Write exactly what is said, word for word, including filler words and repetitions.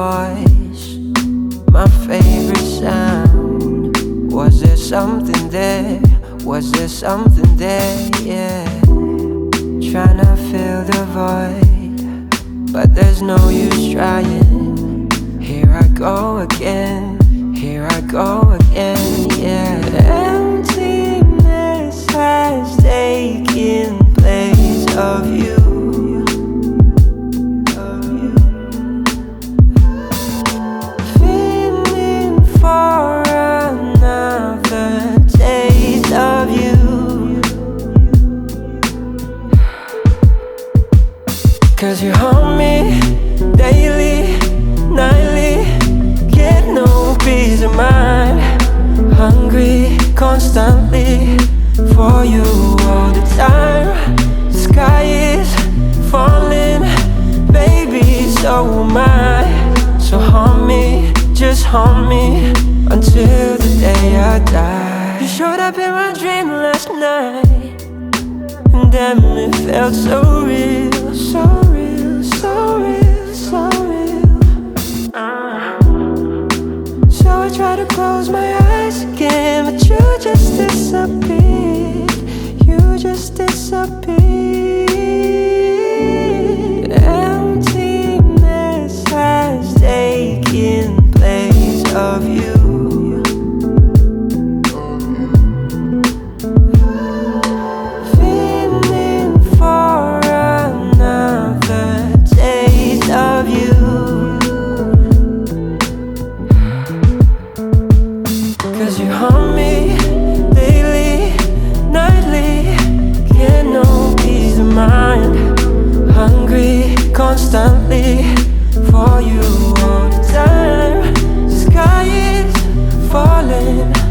voice, my favorite sound. Was there something there? Was there something there? Yeah. Trying to fill the void, but there's no use trying. Here I go again, here I go again, yeah. Emptiness has taken place of you. Feeling for another taste of you. Cause you haunt me daily, nightly, get no peace of mind. Hungry constantly for you all the time. The sky is falling, baby, so am I. So haunt me, just haunt me until the day I die. You showed up in my dream last night, and damn, it felt so real, so real, so real, so real. uh. So I try to close my eyes again, but you just disappeared, you just disappeared. Emptiness has taken place of you. Cause you haunt me daily, nightly, get no peace of mind. Hungry constantly for you all the time. The sky is falling,